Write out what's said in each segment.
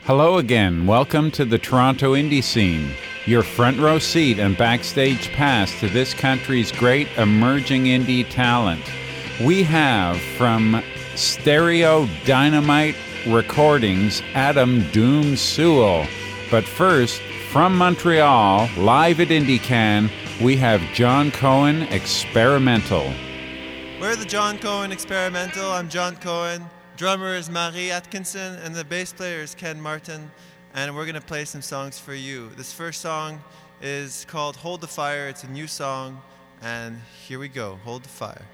Hello again. Welcome to the Toronto indie scene, your front row seat and backstage pass to this country's great emerging indie talent. We have from Stereo Dynamite Recordings, Adam Doom Sewell. But first, from Montreal, live at IndieCan, we have John Cohen Experimental. We're the John Cohen Experimental. I'm John Cohen. Drummer is Marie Atkinson, and the bass player is Ken Martin. And we're going to play some songs for you. This first song is called Hold the Fire. It's a new song, and here we go. Hold the Fire.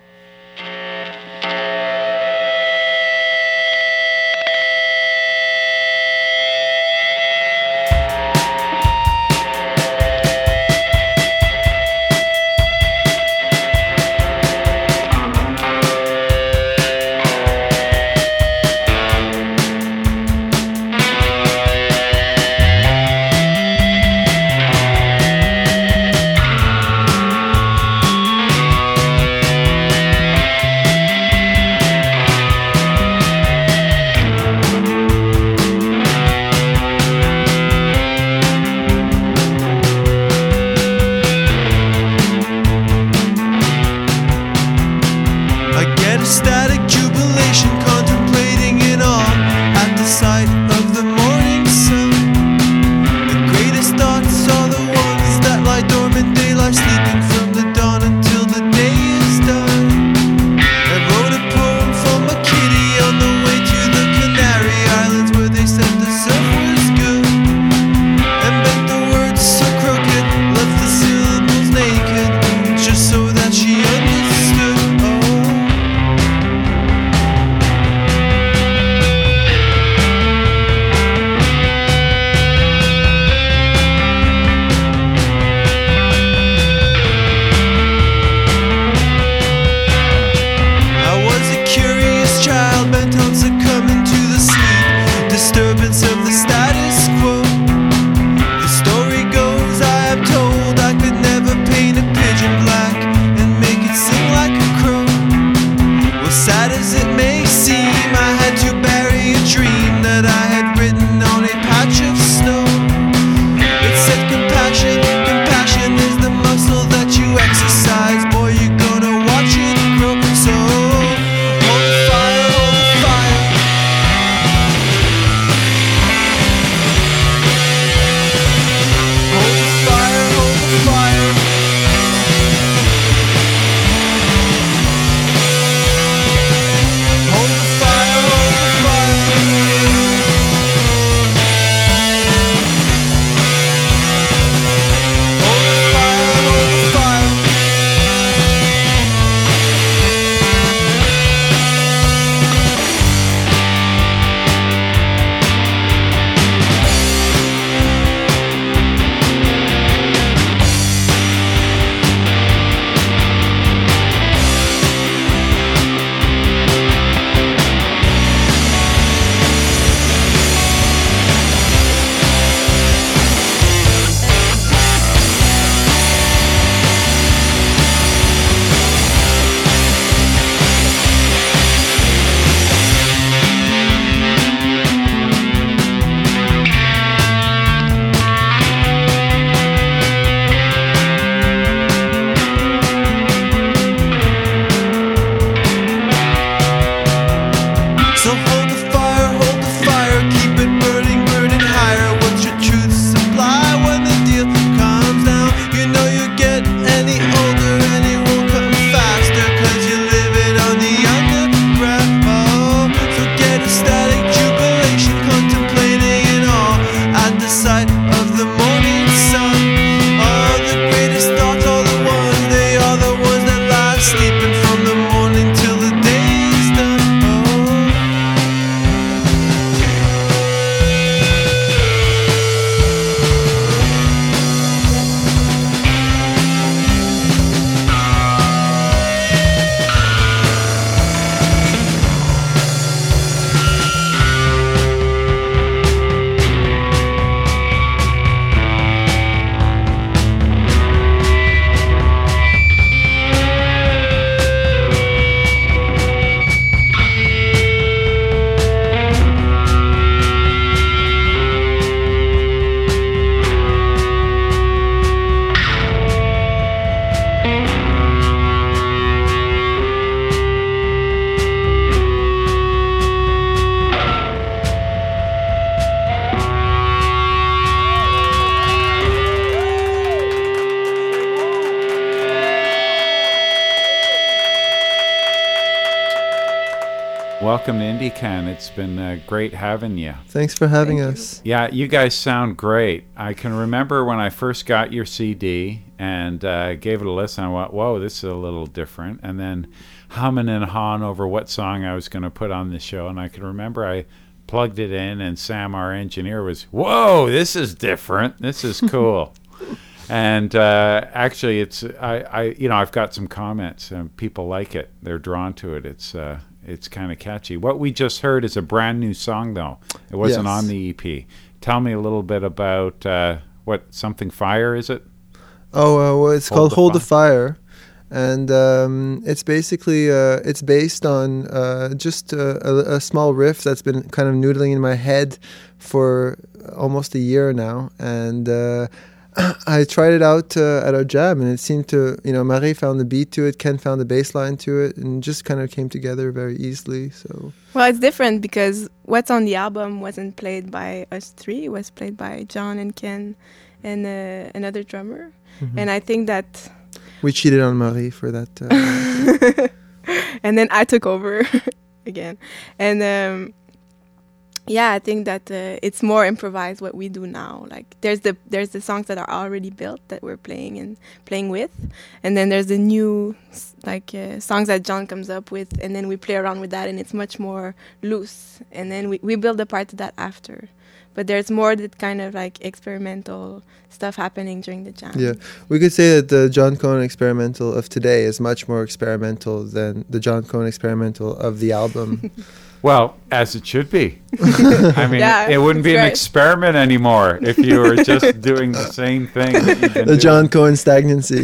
welcome to IndieCan. It's been great having you. Thanks for having us. Yeah, you guys sound great. I can remember when I first got your CD and gave it a listen, I went, whoa, this is a little different. And then humming and hawing over what song I was going to put on the show. And I can remember I plugged it in, and Sam, our engineer, was, whoa, this is different. This is cool. And actually, I've got some comments, and people like it. They're drawn to it. It's kind of catchy. What we just heard is a brand new song, though. It wasn't on the EP. Tell me a little bit about Something Fire, is it? Oh, well, it's called Hold the Fire. And it's basically it's based on just a small riff that's been kind of noodling in my head for almost a year now. And I tried it out at our jam, and it seemed to, Marie found the beat to it, Ken found the bass line to it, and just kind of came together very easily. So, well, it's different because what's on the album wasn't played by us three. It was played by John and Ken and another drummer. Mm-hmm. And I think that we cheated on Marie for that. And then I took over again. And I think that it's more improvised what we do now. Like there's the songs that are already built that we're playing with, and then there's the new songs that John comes up with, and then we play around with that, and it's much more loose. And then we build a part to that after. But there's more that kind of experimental stuff happening during the jam. Yeah, we could say that the John Cohen experimental of today is much more experimental than the John Cohen experimental of the album. Well, as it should be. I mean, it wouldn't be an experiment anymore if you were just doing the same thing that you've been doing. John Cohen stagnancy.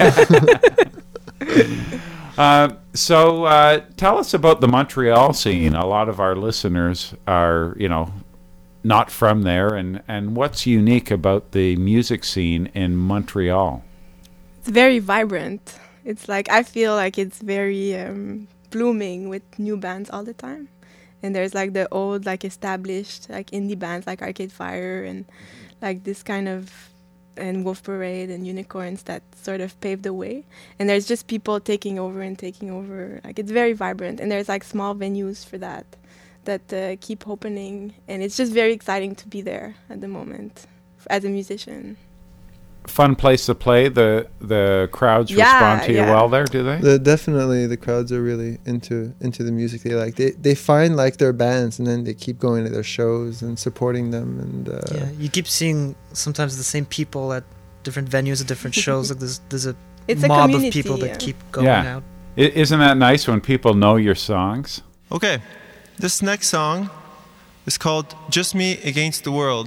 So tell us about the Montreal scene. A lot of our listeners are, not from there. And what's unique about the music scene in Montreal? It's very vibrant. It's I feel like it's very blooming with new bands all the time. And there's the old established indie bands like Arcade Fire and this kind of, and Wolf Parade and Unicorns that sort of paved the way. And there's just people taking over. It's very vibrant, and there's small venues for that keep opening, and it's just very exciting to be there at the moment as a musician. Fun place to play. The crowds respond to you well there, do they? Definitely, the crowds are really into the music they like. They find their bands, and then they keep going to their shows and supporting them. And you keep seeing sometimes the same people at different venues at different shows. There's a it's mob a of people that keep going out. Isn't that nice when people know your songs? Okay, this next song is called "Just Me Against the World."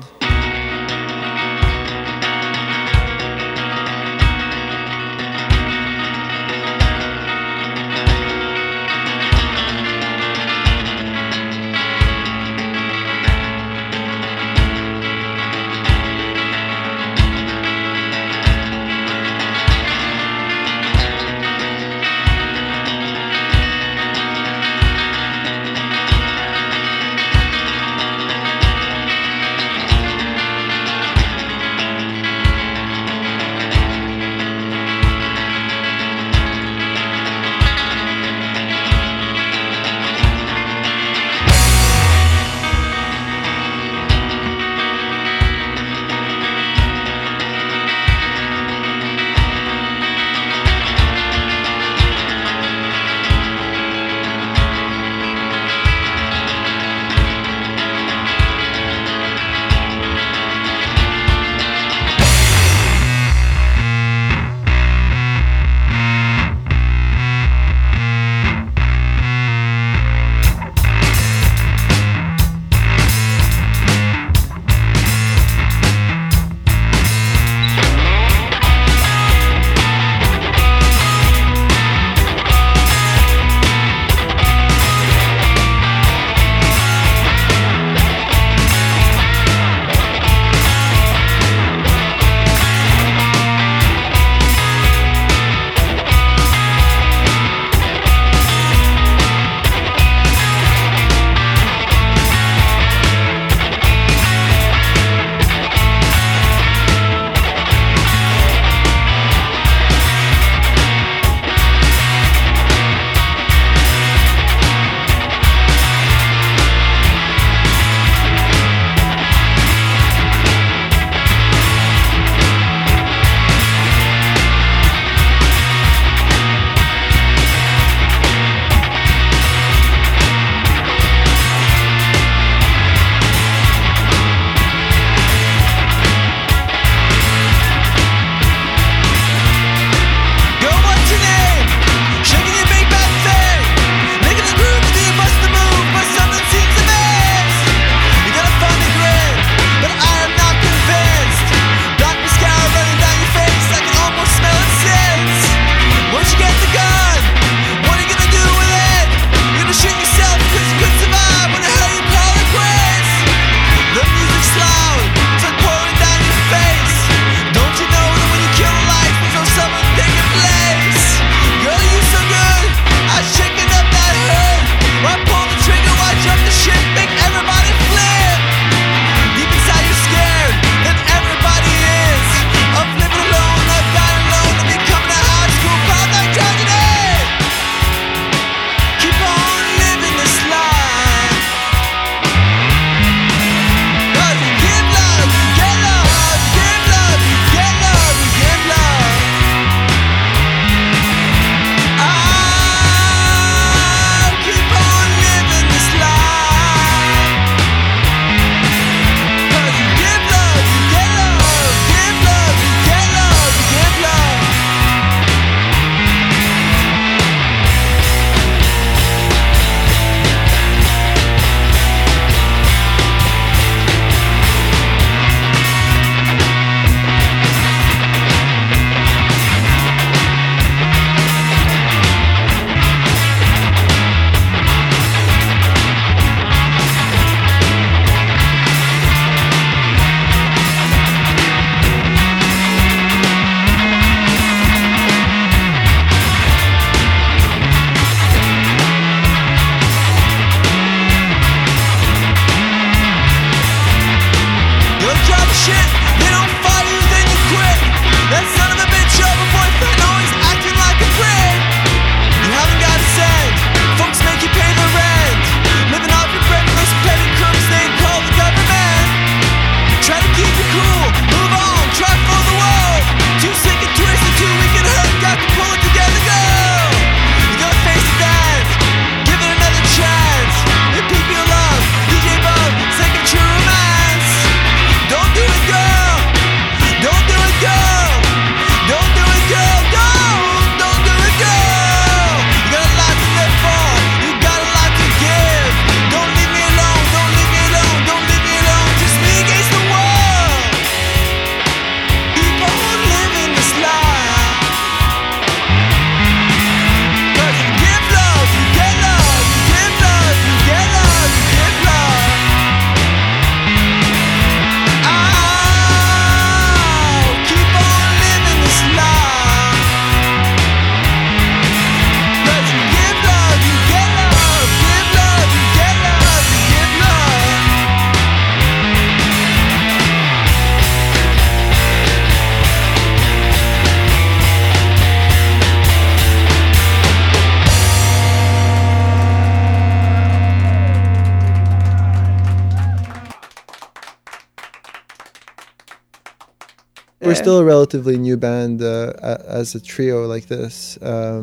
we're still a relatively new band as a trio like this,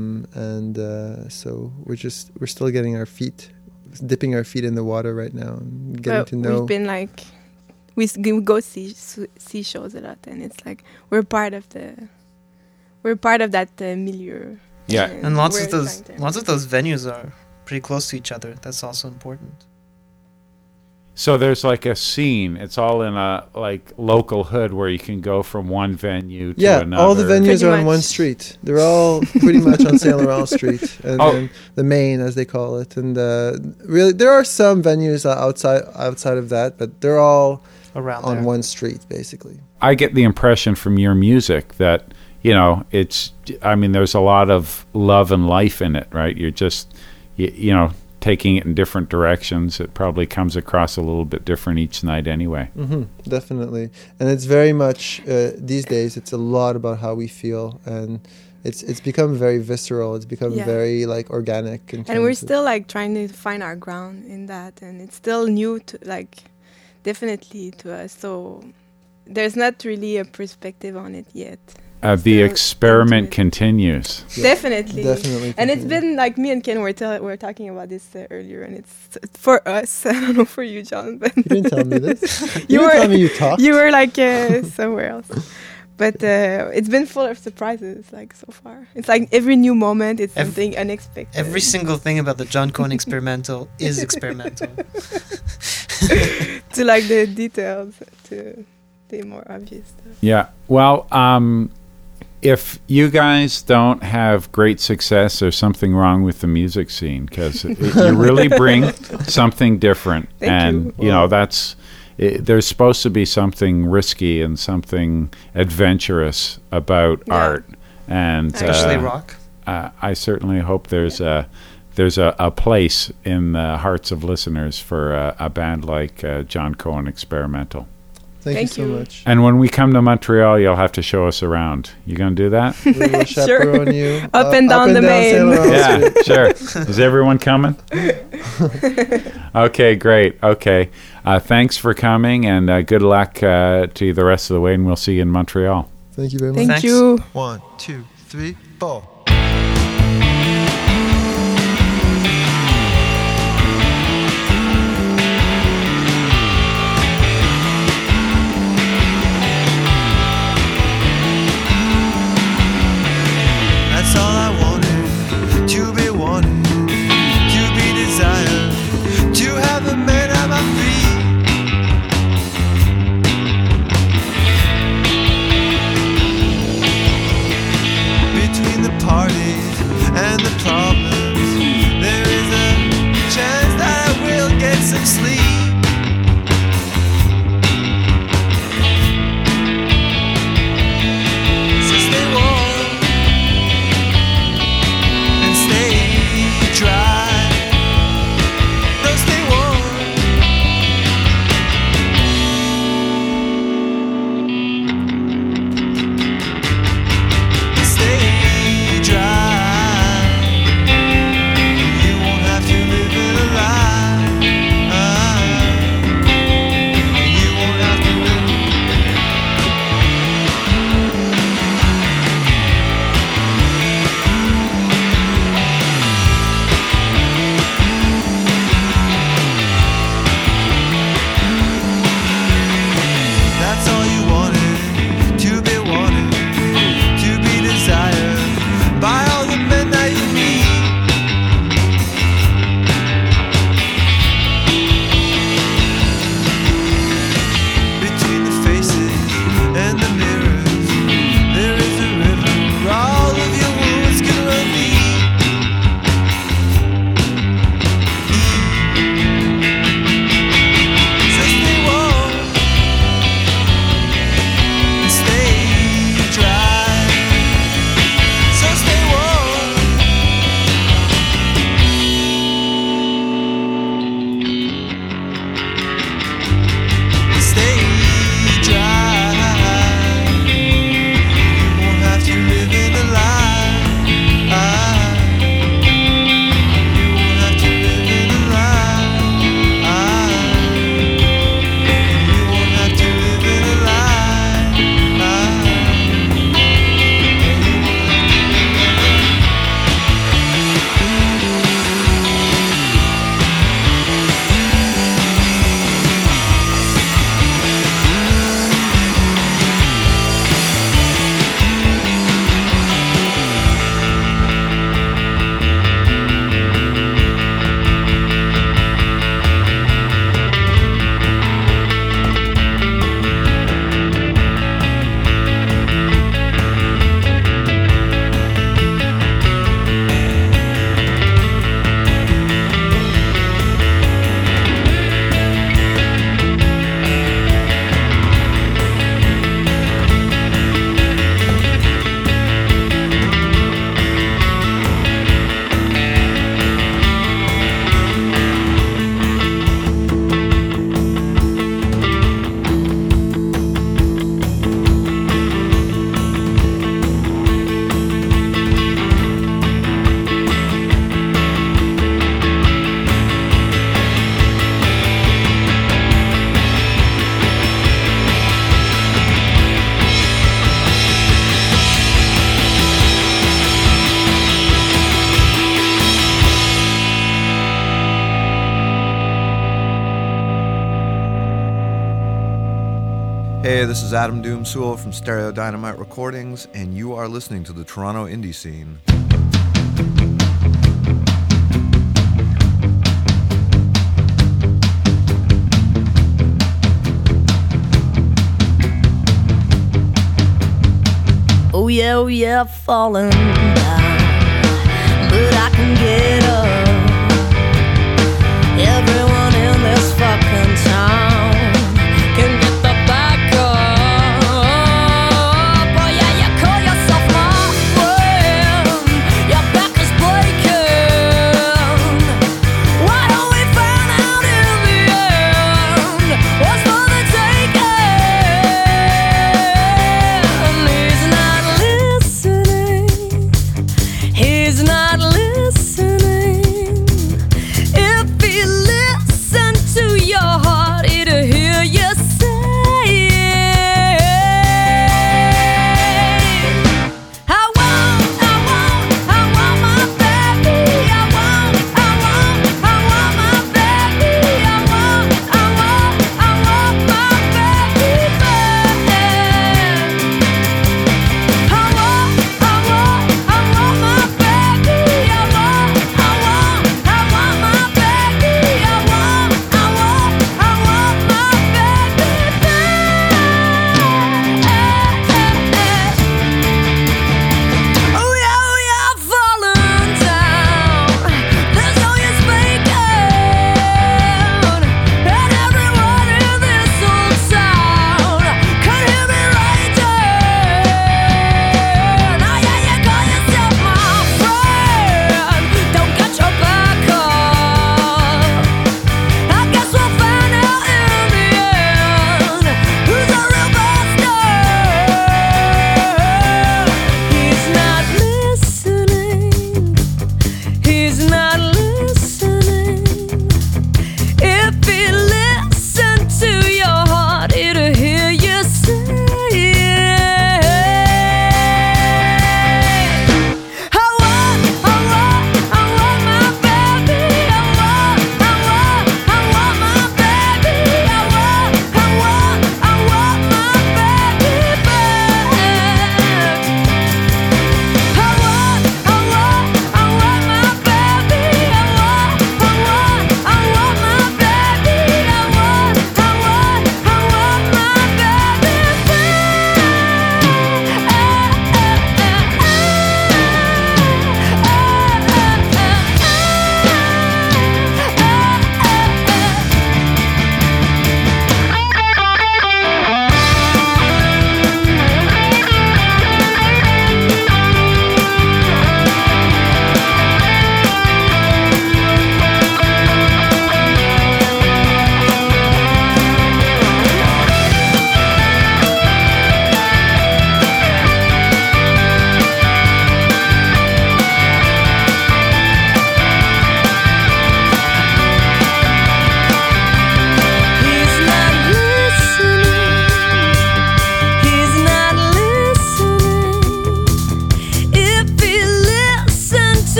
so we're still dipping our feet in the water right now and getting to know. We've been like, we go see shows a lot, and it's like we're part of that milieu. Yeah, and lots of those venues are pretty close to each other. That's also important. So there's like a scene. It's all in a like local hood where you can go from one venue to another. All the venues Pretty are on much. one street. They're all pretty much on Saint Laurent Street, and then the main, as they call it. And really, there are some venues outside of that, but they're all Around on there. one street, basically. I get the impression from your music that, you know, there's a lot of love and life in it, right? You're just, you know, taking it in different directions. It probably comes across a little bit different each night anyway. Mm-hmm, definitely. And it's very much, these days, it's a lot about how we feel. And it's become very visceral. It's become very, like, organic. And we're still, like, trying to find our ground in that. And it's still new to, like, definitely to us. So there's not really a perspective on it yet. The experiment continues. Yeah, Definitely. And it's been like me and Ken were talking about this earlier, and it's for us. I don't know for you, John, but You didn't tell me this. You didn't were- tell me you talked. you were like somewhere else. But it's been full of surprises, like so far. It's like every new moment, it's something unexpected. Every single thing about the John Cohen experimental is experimental. To like the details, to the more obvious stuff. Yeah. Well, if you guys don't have great success, there's something wrong with the music scene, because you really bring something different. Thank and you. know, there's supposed to be something risky and something adventurous about art. And Especially rock. I certainly hope there's a place in the hearts of listeners for a band like John Cohen Experimental. Thank you so much. And when we come to Montreal, you'll have to show us around. You gonna do that? We will chaperone you. Up and down the main. Saint Laurent Yeah, Street. sure. Is everyone coming? Okay, great. Okay. Thanks for coming, and good luck to you the rest of the way, and we'll see you in Montreal. Thank you very much. Thank Thanks. you. 1, 2, 3, 4. That's all I wanted, to be wanted, to be desired, to have a man at my feet. Between the parts Hey, this is Adam Doom Sewell from Stereo Dynamite Recordings, and you are listening to the Toronto Indie Scene. Oh yeah, falling down, but I can get up. Everyone in this fucking town can get the back up. Oh yeah, you call yourself my friend. Your back is breaking. Why don't we find out in the end what's for the taking? He's not listening.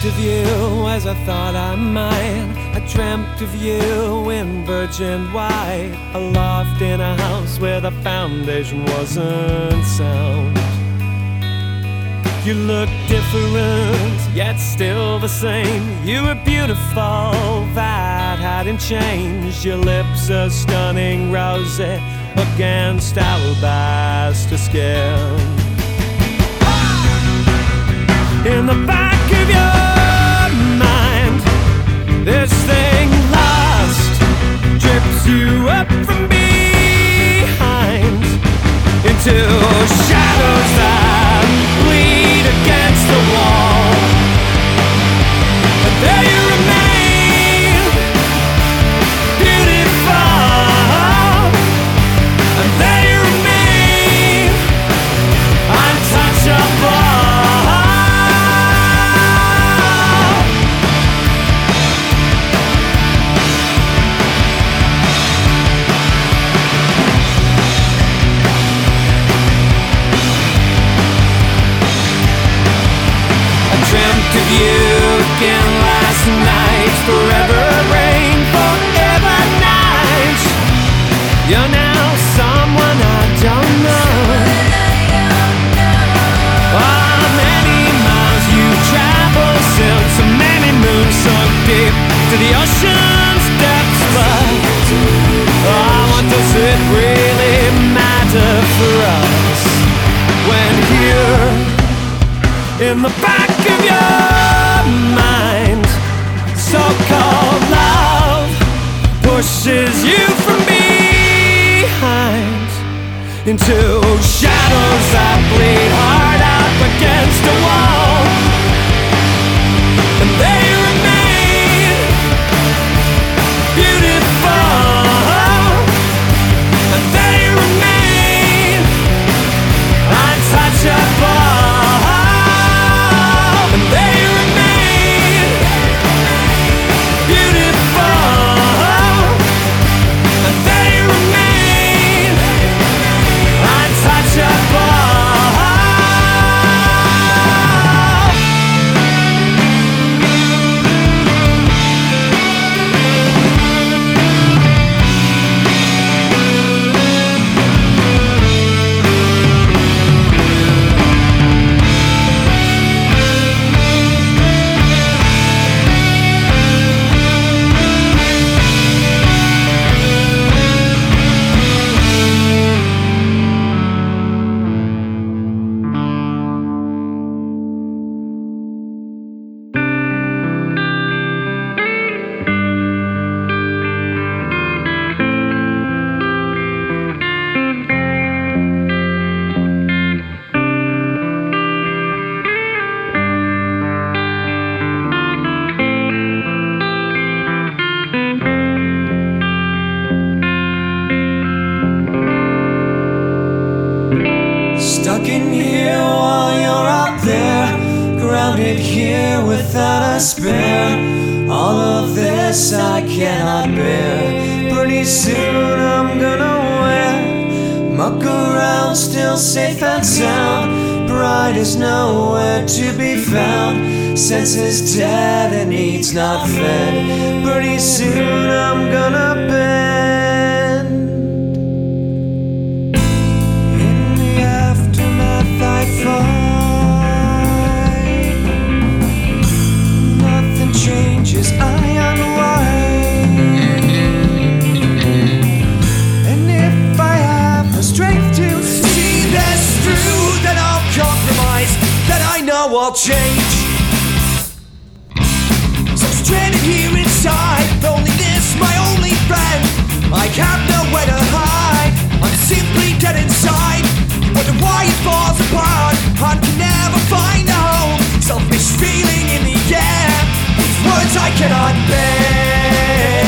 of you as I thought I might. I dreamt of you in virgin white, aloft in a house where the foundation wasn't sound. You look different, yet still the same. You were beautiful, that hadn't changed. Your lips are stunning, rosy against alabaster skin. In the back of your mind, this thing lust drips you up from behind into shadows that bleed against the wall. And there you remain, beautiful. And there you remain, untouchable. Dreamt of you again last night. Forever rain, forever night. You're now someone I don't know. Oh, many miles you travel, sailed so many moons, so deep to the ocean's depths. But oh, what does it really matter for us when here in the back of your mind, so-called love pushes you from behind into shadows that bleed hard up against the wall. And there you remain, beautiful. And there you remain, untouchable. Stuck in here while you're out there, grounded here without a spare. All of this I cannot bear. Pretty soon I'm gonna wear muck around, still safe and sound. Pride is nowhere to be found. Senses dead and needs not fed. Pretty soon I'm gonna bend. In the aftermath I find nothing changes, I unwind. And if I have the strength to see this through, then I'll compromise, then I know I'll change. So stranded here inside, loneliness my only friend. I have nowhere to hide, I'm simply dead inside. You wonder why it falls apart, I can never find a home. Selfish feeling in the air, these words I cannot bear.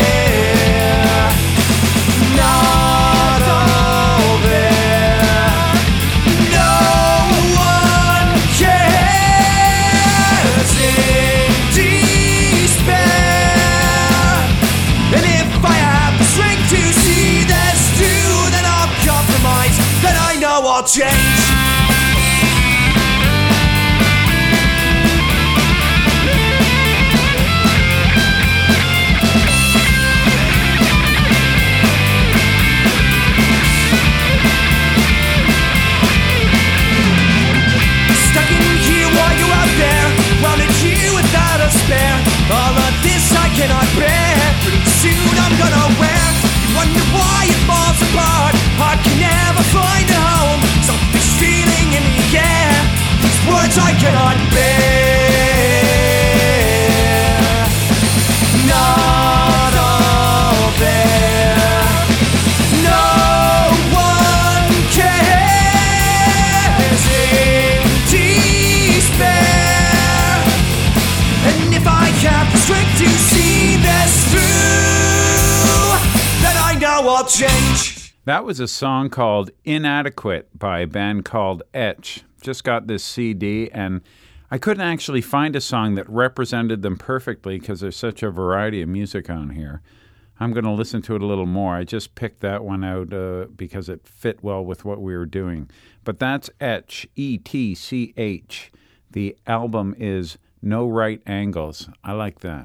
Not all there, no one cares. In despair, and if I have the strength to see this through, then I'll compromise, then I know I'll change. I'll change. That was a song called Inadequate by a band called Etch. Just got this CD, and I couldn't actually find a song that represented them perfectly because there's such a variety of music on here. I'm going to listen to it a little more. I just picked that one out because it fit well with what we were doing. But that's Etch, E-T-C-H. The album is No Right Angles. I like that.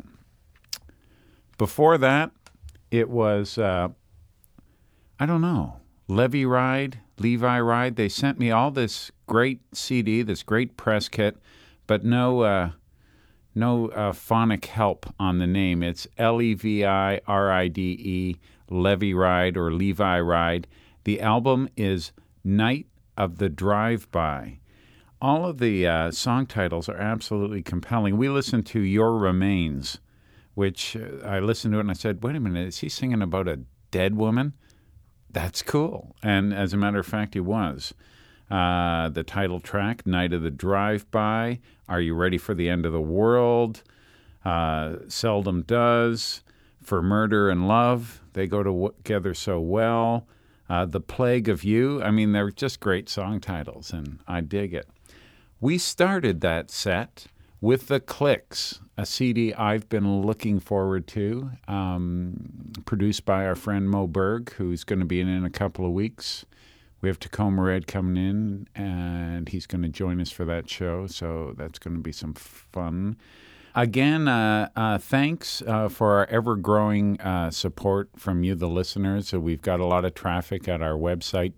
Before that, it was, I don't know, Levi Ride. They sent me all this great CD, this great press kit, but no phonic help on the name. It's Leviride, Levi Ride or Levi Ride. The album is Night of the Drive-By. All of the song titles are absolutely compelling. We listened to Your Remains, which I listened to it and I said, wait a minute, is he singing about a dead woman? That's cool. And as a matter of fact, he was. The title track, Night of the Drive-By, Are You Ready for the End of the World, Seldom Does, For Murder and Love, They Go Together So Well, The Plague of You. I mean, they're just great song titles, and I dig it. We started that set with The Clicks, a CD I've been looking forward to, produced by our friend Mo Berg, who's going to be in a couple of weeks. We have Tacoma Red coming in, and he's going to join us for that show, so that's going to be some fun. Again, thanks for our ever-growing support from you, the listeners. So we've got a lot of traffic at our website,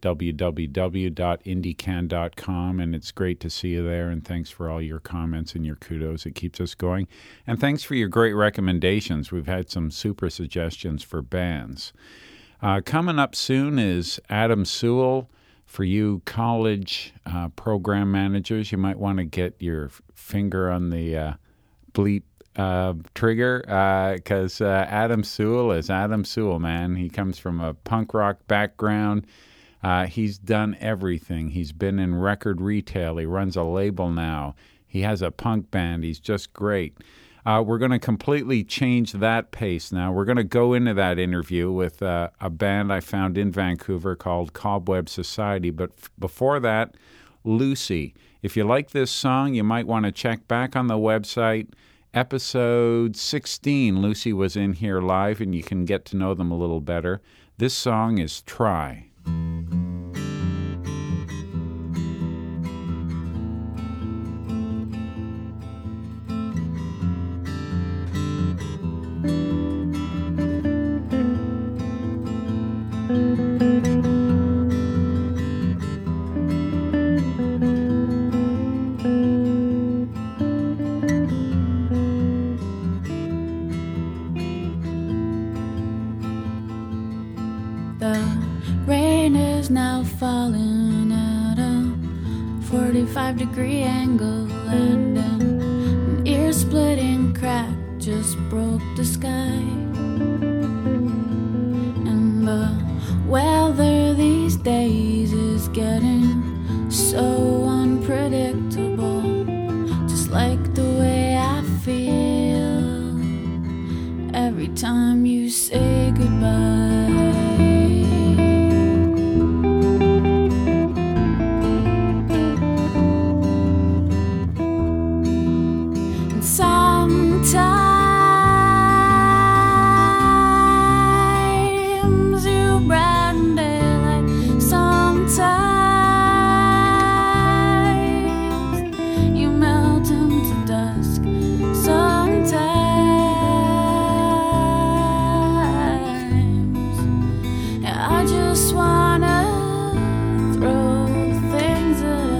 www.indiecan.com, and it's great to see you there, and thanks for all your comments and your kudos. It keeps us going. And thanks for your great recommendations. We've had some super suggestions for bands. Coming up soon is Adam Sewell. For you college program managers, you might want to get your finger on the bleep trigger because Adam Sewell is Adam Sewell, man. He comes from a punk rock background. He's done everything. He's been in record retail. He runs a label now. He has a punk band. He's just great. We're going to completely change that pace now. We're going to go into that interview with a band I found in Vancouver called Cobweb Society. But before that, Lucy. If you like this song, you might want to check back on the website. Episode 16, Lucy was in here live, and you can get to know them a little better. This song is Try. The rain is now falling at a 45-degree angle, and an ear-splitting crack just broke the sky. And the weather these days is getting so unpredictable, just like the way I feel every time you say goodbye. Sometimes you brighten daylight, sometimes you melt into dusk, sometimes I just wanna throw things at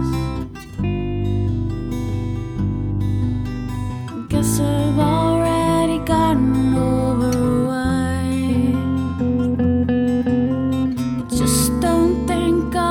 us. Guess I've already gotten over why. Just don't think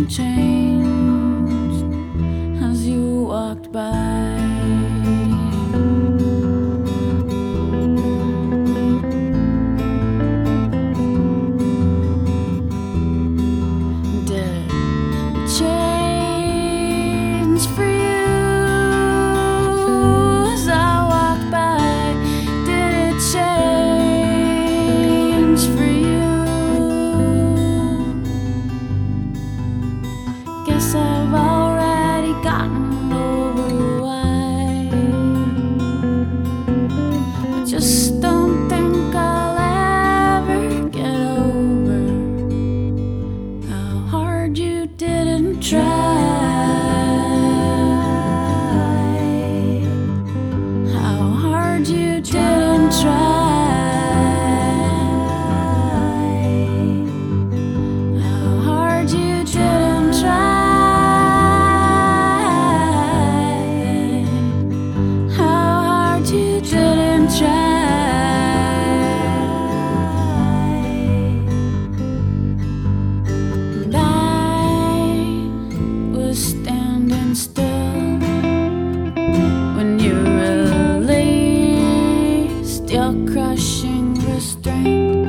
Something changed as you walked by. Did it change for you as I walked by? Did it change for you? Guess I've already gotten over why. I just don't think I'll ever get over how hard you didn't try. How hard you didn't try. How hard you didn't try. How hard you didn't try. And I was standing still when you released your crushing restraint.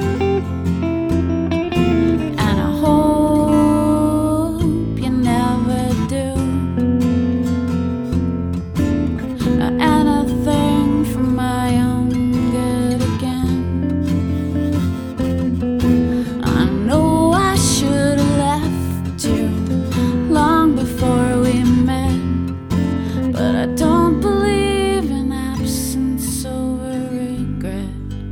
And I hope you never do anything for my own good again. I know I should have left you long before we met, but I don't believe in absence over regret.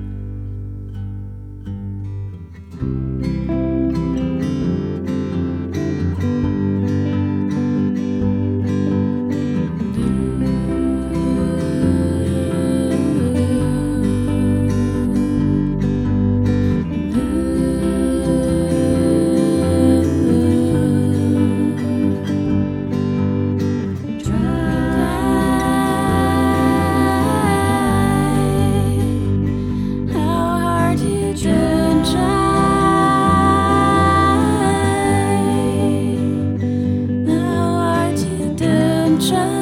How hard you didn't try. How hard you didn't try.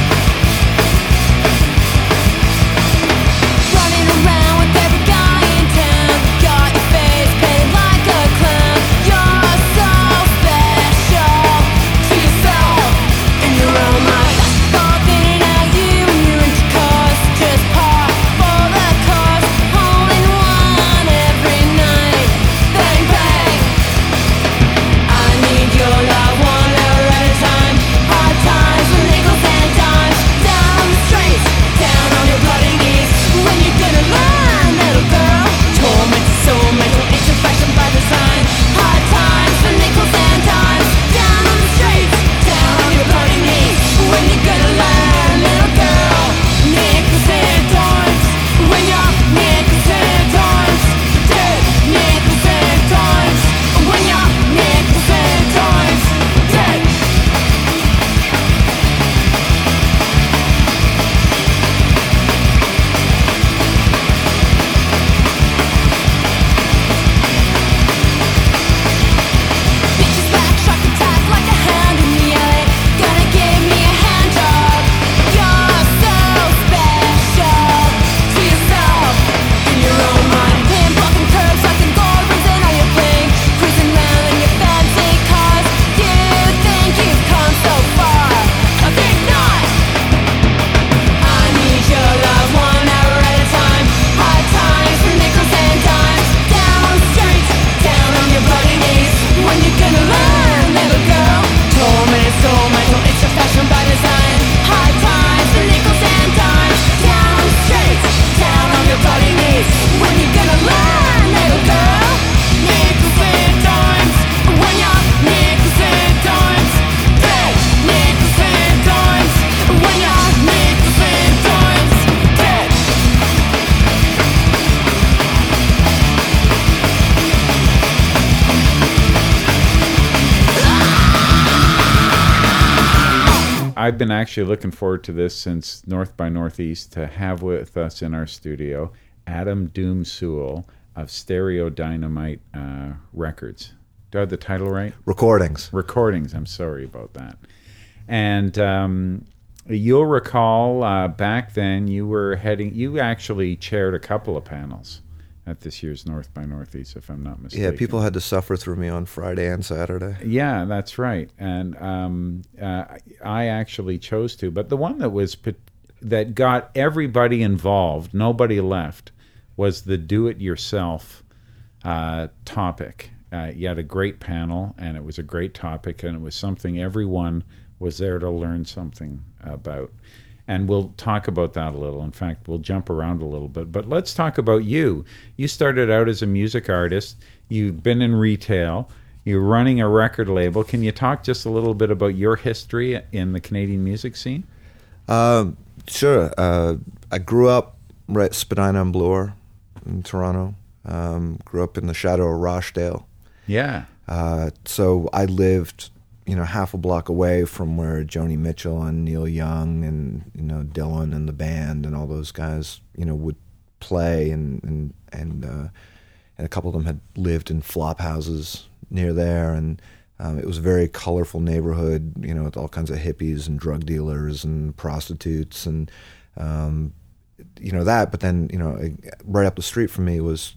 Running around with every guy in I've been actually looking forward to this since North by Northeast to have with us in our studio Adam Doom Sewell of Stereo Dynamite Records. Do I have the title right? Recordings. I'm sorry about that. And you'll recall back then you actually chaired a couple of panels at this year's North by Northeast, if I'm not mistaken. Yeah, people had to suffer through me on Friday and Saturday. Yeah, that's right. And I actually chose to. But the one that got everybody involved, nobody left, was the do-it-yourself topic. You had a great panel, and it was a great topic, and it was something everyone was there to learn something about. And we'll talk about that a little. In fact, we'll jump around a little bit. But let's talk about you. You started out as a music artist. You've been in retail. You're running a record label. Can you talk just a little bit about your history in the Canadian music scene? Sure. I grew up right Spadina and Bloor in Toronto. Grew up in the shadow of Rochdale. Yeah. So I lived, half a block away from where Joni Mitchell and Neil Young and Dylan and the band and all those guys would play, and a couple of them had lived in flop houses near there, and it was a very colorful neighborhood, with all kinds of hippies and drug dealers and prostitutes and that. But then right up the street from me was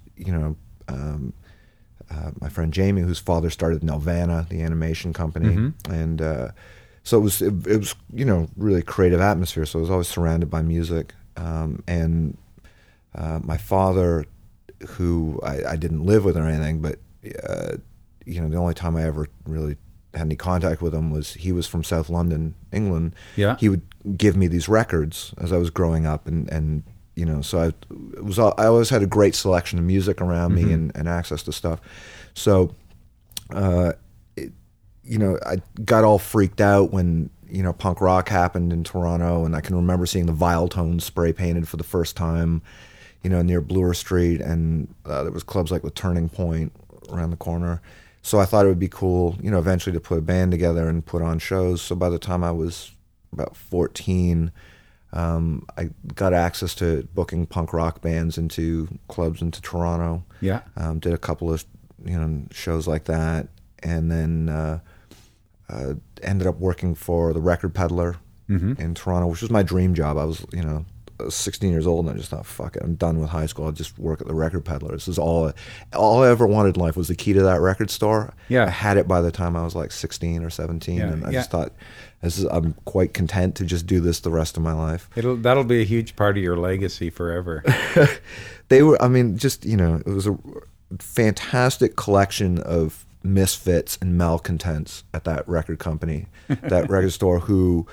my friend Jamie, whose father started Nelvana, the animation company, and so it was really creative atmosphere. So I was always surrounded by music, and my father, who I didn't live with or anything, but the only time I ever really had any contact with him was he was from South London, England. Yeah, he would give me these records as I was growing up, and so I always had a great selection of music around me and access to stuff. So, I got all freaked out when, punk rock happened in Toronto, and I can remember seeing the Vile Tones spray painted for the first time, near Bloor Street, and there was clubs like the Turning Point around the corner. So I thought it would be cool, eventually to put a band together and put on shows. So by the time I was about 14, I got access to booking punk rock bands into clubs into Toronto. Yeah. Did a couple of shows like that, and then ended up working for the Record Peddler in Toronto, which was my dream job. I was 16 years old, and I just thought, fuck it, I'm done with high school. I'll just work at the Record Peddler. This is all I ever wanted in life was the key to that record store. Yeah. I had it by the time I was like 16 or 17, and I just thought, I'm quite content to just do this the rest of my life. That'll be a huge part of your legacy forever. They were, it was a fantastic collection of misfits and malcontents at that record company, that record store, who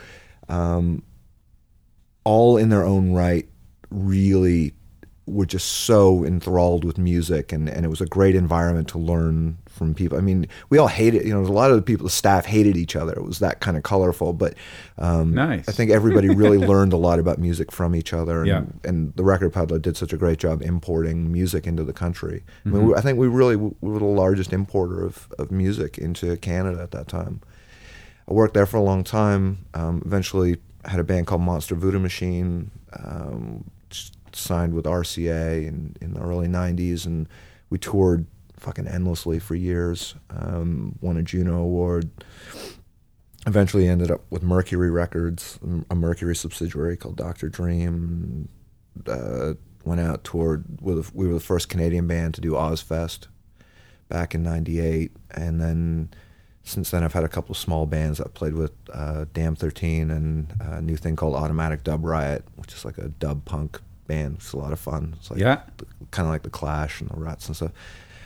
all in their own right really were just so enthralled with music, and it was a great environment to learn from people. We all hated, a lot of the people, the staff hated each other. It was that kind of colorful, but nice. I think everybody really learned a lot about music from each other, and the Record Peddler did such a great job importing music into the country. I think we were the largest importer of music into Canada at that time. I worked there for a long time, eventually had a band called Monster Voodoo Machine, signed with RCA in the early 90s, and we toured fucking endlessly for years, won a Juno Award, eventually ended up with Mercury Records, a Mercury subsidiary called Dr. Dream, went out, toured, we were the first Canadian band to do Ozfest back in 98, and then since then I've had a couple of small bands. I've played with Dam 13 and a new thing called Automatic Dub Riot, which is like a dub punk band. It's a lot of fun. It's like kind of like the Clash and the Ruts and stuff.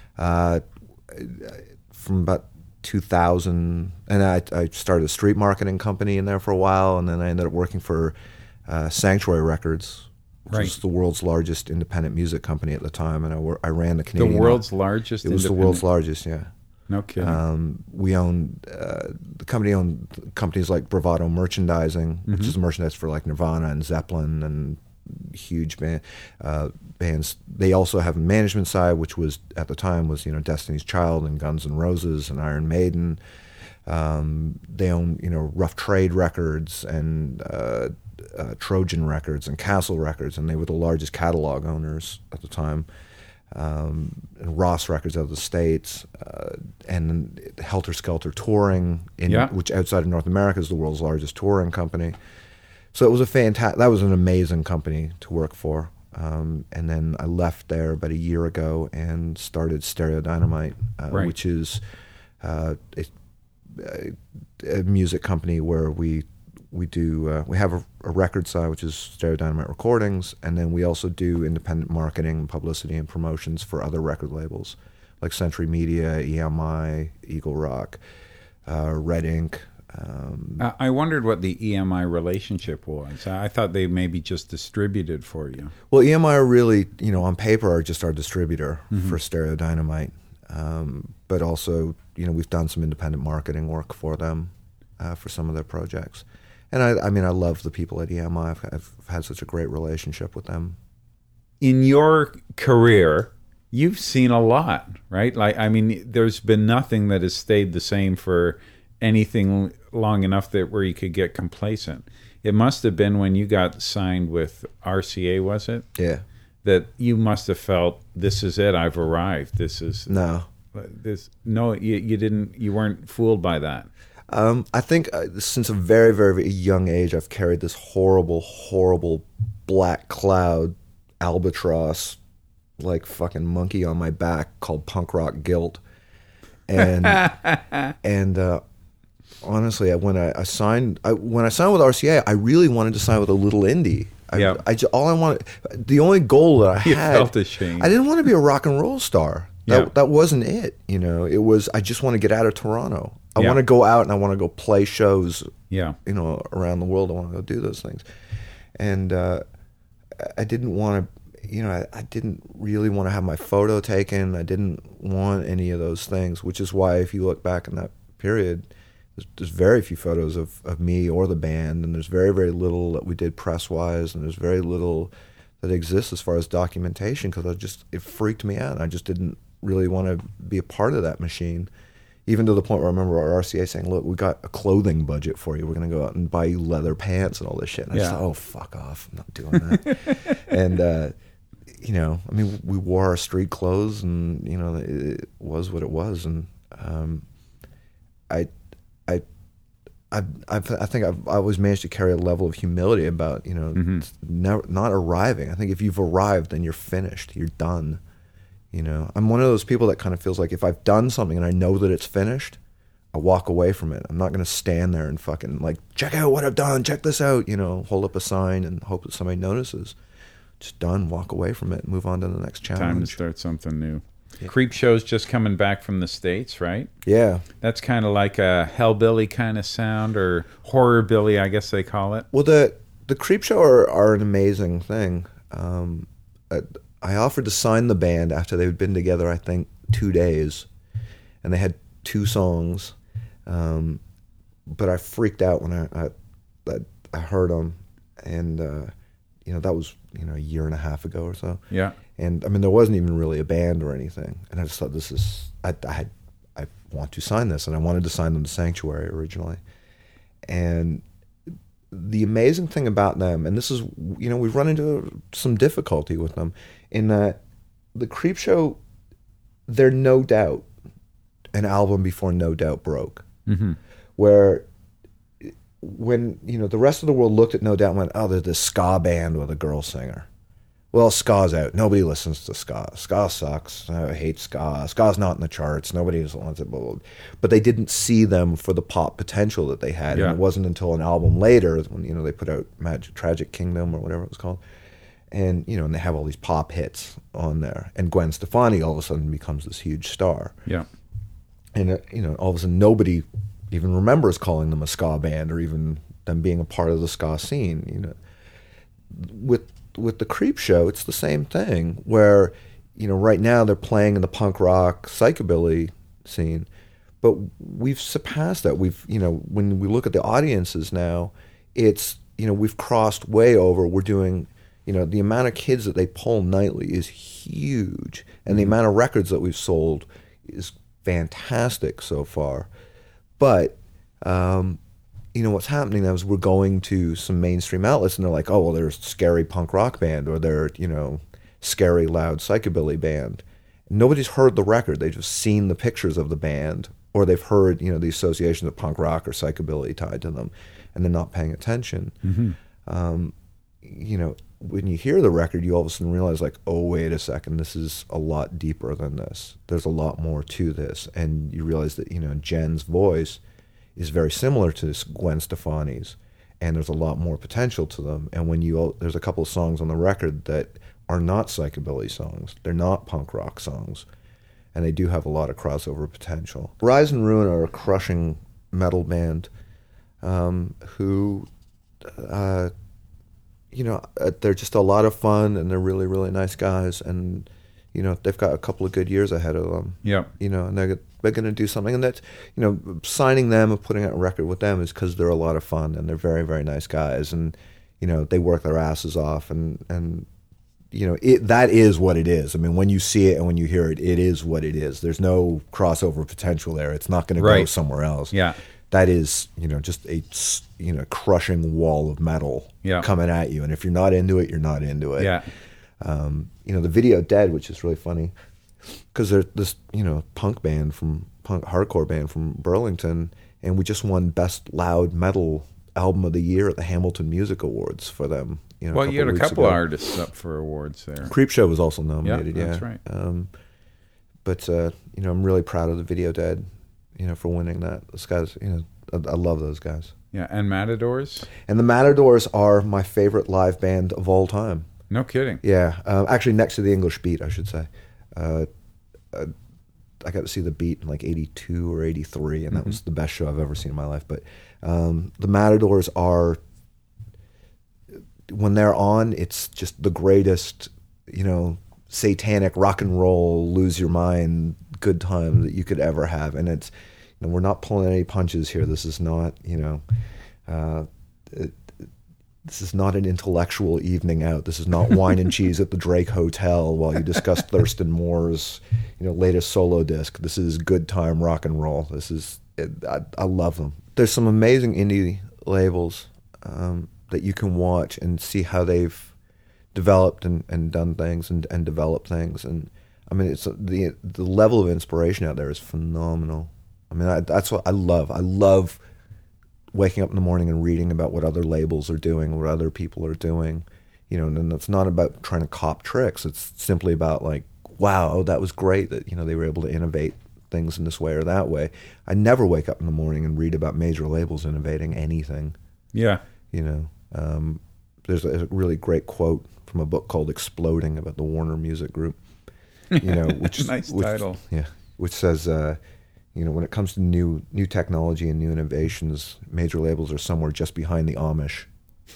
From about 2000, and I started a street marketing company in there for a while, and then I ended up working for Sanctuary Records, which was the world's largest independent music company at the time, and I ran the Canadian. The world's largest. It was the world's largest, yeah. No kidding. We owned the company owned companies like Bravado Merchandising, which is merchandise for like Nirvana and Zeppelin and huge bands. They also have a management side, which was at the time was Destiny's Child and Guns N' Roses and Iron Maiden. They own, Rough Trade Records and Trojan Records and Castle Records, and they were the largest catalog owners at the time. And Ross Records out of the States, and Helter Skelter Touring, which outside of North America is the world's largest touring company. So it was that was an amazing company to work for. And then I left there about a year ago and started Stereo Dynamite, which is a music company where we have a record side, which is Stereo Dynamite Recordings, and then we also do independent marketing, publicity, and promotions for other record labels like Century Media, EMI, Eagle Rock, Red Ink. I wondered what the EMI relationship was. I thought they maybe just distributed for you. Well, EMI are really, on paper, are just our distributor for Stereo Dynamite. But also, we've done some independent marketing work for them for some of their projects. And I love the people at EMI. I've had such a great relationship with them. In your career, you've seen a lot, right? There's been nothing that has stayed the same for anything long enough where you could get complacent. It must have been when you got signed with RCA, was it? Yeah. That you must have felt, this is it, I've arrived. You didn't, you weren't fooled by that. I think since a very, very, very young age, I've carried this horrible, horrible black cloud albatross, like fucking monkey on my back, called punk rock guilt. And honestly, when I signed with RCA, I really wanted to sign with a little indie. The only goal that I had, felt ashamed. I didn't want to be a rock and roll star. That wasn't it. It was, I just want to get out of Toronto. I want to go out and I want to go play shows. Around the world. I want to go do those things, and I didn't want to. I didn't really want to have my photo taken. I didn't want any of those things, which is why if you look back in that period, there's very few photos of me or the band, and there's very, very little that we did press-wise, and there's very little that exists as far as documentation, because it freaked me out. I just didn't really want to be a part of that machine, even to the point where I remember our RCA saying, look, we got a clothing budget for you. We're going to go out and buy you leather pants and all this shit. And I just thought, oh, fuck off. I'm not doing that. And, we wore our street clothes, and, it was what it was. And I think I've always managed to carry a level of humility about, not arriving. I think if you've arrived, then you're finished. You're done. I'm one of those people that kind of feels like if I've done something and I know that it's finished, I walk away from it. I'm not going to stand there and fucking check out what I've done, check this out, hold up a sign and hope that somebody notices. Just done, walk away from it, move on to the next challenge. Time to start something new. Yeah. Creepshow's just coming back from the States, right? Yeah. That's kind of like a hellbilly kind of sound, or horrorbilly, I guess they call it. Well, the Creepshow are an amazing thing. I offered to sign the band after they'd been together, I think, 2 days, and they had 2 songs. But I freaked out when I heard them, and that was a year and a half ago or so. Yeah. And there wasn't even really a band or anything, and I just thought I want to sign this, and I wanted to sign them to Sanctuary originally, and the amazing thing about them, and this is, we've run into some difficulty with them, in that the Creepshow, they're No Doubt, an album before No Doubt broke, where when the rest of the world looked at No Doubt and went, oh, they're this ska band with a girl singer. Well, ska's out. Nobody listens to ska. Ska sucks. I hate ska. Ska's not in the charts. Nobody wants it. Blah, blah, blah. But they didn't see them for the pop potential that they had. Yeah. And it wasn't until an album later when they put out Tragic Kingdom or whatever it was called, and and they have all these pop hits on there. And Gwen Stefani all of a sudden becomes this huge star. Yeah. And all of a sudden nobody even remembers calling them a ska band or even them being a part of the ska scene. With the Creepshow, it's the same thing, where, right now they're playing in the punk rock psychobilly scene, but we've surpassed that. We've, when we look at the audiences now, it's, we've crossed way over. We're doing, the amount of kids that they pull nightly is huge, and the amount of records that we've sold is fantastic so far. But what's happening now is we're going to some mainstream outlets, and they're like, oh, well, there's scary punk rock band, or they're scary loud psychobilly band. Nobody's heard the record; they've just seen the pictures of the band, or they've heard the association of punk rock or psychobilly tied to them, and they're not paying attention. Mm-hmm. When you hear the record, you all of a sudden realize, like, oh, wait a second, this is a lot deeper than this. There's a lot more to this. And you realize that, Jen's voice is very similar to Gwen Stefani's, and there's a lot more potential to them. And there's a couple of songs on the record that are not psychobilly songs. They're not punk rock songs. And they do have a lot of crossover potential. Rise and Ruin are a crushing metal band who... they're just a lot of fun, and they're really, really nice guys, and they've got a couple of good years ahead of them. Yeah. And they're going to do something, and that's signing them and putting out a record with them is because they're a lot of fun, and they're very, very nice guys, and they work their asses off, and that is what it is. I mean, when you see it and when you hear it, it is what it is. There's no crossover potential there. It's not going to go somewhere else. Yeah. That is, just a, crushing wall of metal coming at you. And if you're not into it, you're not into it. Yeah. The Video Dead, which is really funny, because they're this, hardcore band from Burlington, and we just won Best Loud Metal Album of the Year at the Hamilton Music Awards for them. You had a couple of artists up for awards there. Creepshow was also nominated. Yeah, that's right. But I'm really proud of the Video Dead. For winning that. Those guys, I love those guys. Yeah, and Matadors? And the Matadors are my favorite live band of all time. No kidding. Yeah, actually next to the English Beat, I should say. I got to see the Beat in like 82 or 83, and that was the best show I've ever seen in my life. But the Matadors are, when they're on, it's just the greatest, satanic rock and roll, lose your mind, good time that you could ever have. And it's, we're not pulling any punches here. This is not, this is not an intellectual evening out. This is not wine and cheese at the Drake Hotel while you discuss Thurston Moore's, latest solo disc. This is good time rock and roll. This is, I love them. There's some amazing indie labels that you can watch and see how they've developed and done things and developed things. And I mean, it's the level of inspiration out there is phenomenal. I mean, that's what I love. I love waking up in the morning and reading about what other labels are doing, what other people are doing. And it's not about trying to cop tricks. It's simply about like, wow, that was great that, they were able to innovate things in this way or that way. I never wake up in the morning and read about major labels innovating anything. Yeah. There's a really great quote from a book called Exploding about the Warner Music Group. Which nice title. Yeah, which says, when it comes to new technology and new innovations, major labels are somewhere just behind the Amish.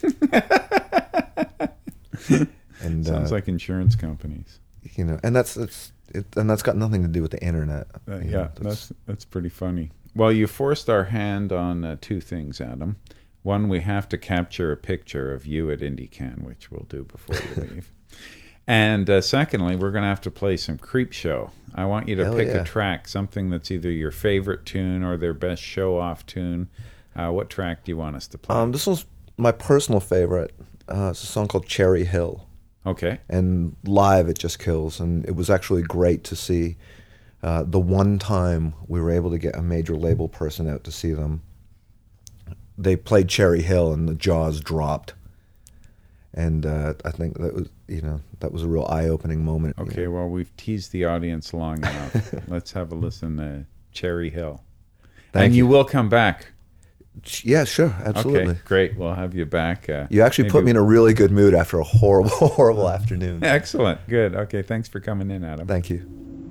And sounds like insurance companies. And that's got nothing to do with the internet. That's pretty funny. Well, you forced our hand on two things, Adam. One, we have to capture a picture of you at IndieCan, which we'll do before you leave. And secondly, we're going to have to play some Creepshow. I want you to pick a track, something that's either your favorite tune or their best show-off tune. What track do you want us to play? This one's my personal favorite. It's a song called Cherry Hill. Okay. And live, it just kills. And it was actually great to see the one time we were able to get a major label person out to see them. They played Cherry Hill and the jaws dropped. And I think that was, that was a real eye-opening moment. Okay, well, we've teased the audience long enough. Let's have a listen to Cherry Hill. Thank you. You will come back. Yeah, sure, absolutely. Okay, great. We'll have you back. You actually put me in a really good mood after a horrible, horrible afternoon. Excellent. Good. Okay, thanks for coming in, Adam. Thank you.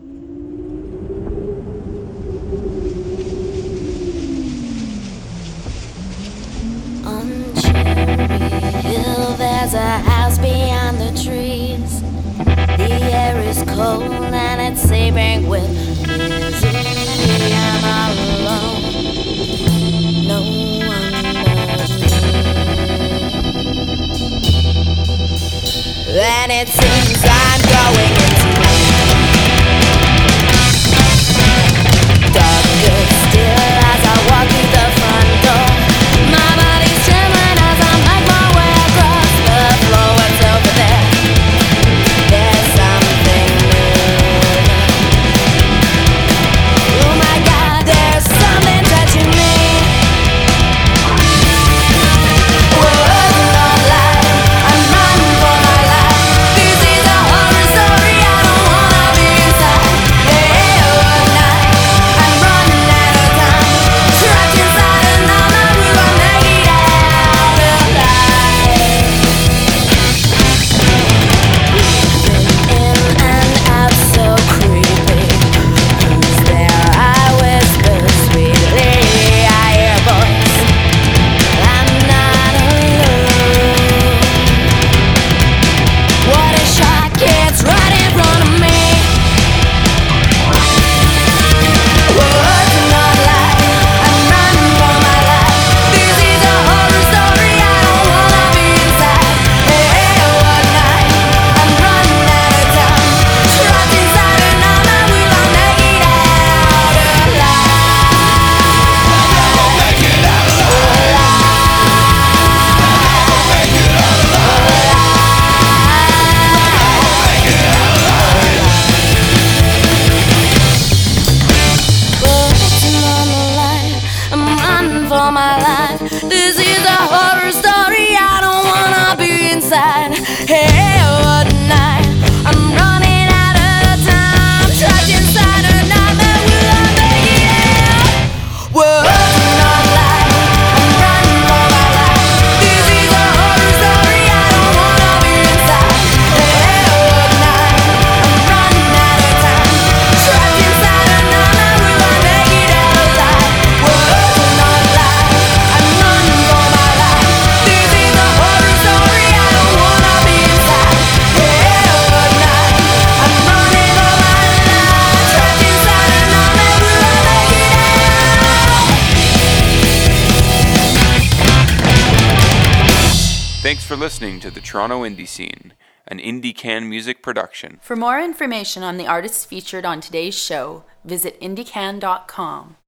On Cherry Hill, there's a house beyond the trees. The air is cold and it's seeping with misery. I'm all alone. No one knows me. And it seems I'm going into darker still as I walk Thanks for listening to the Toronto Indie Scene, an IndieCan music production. For more information on the artists featured on today's show, visit indiecan.com.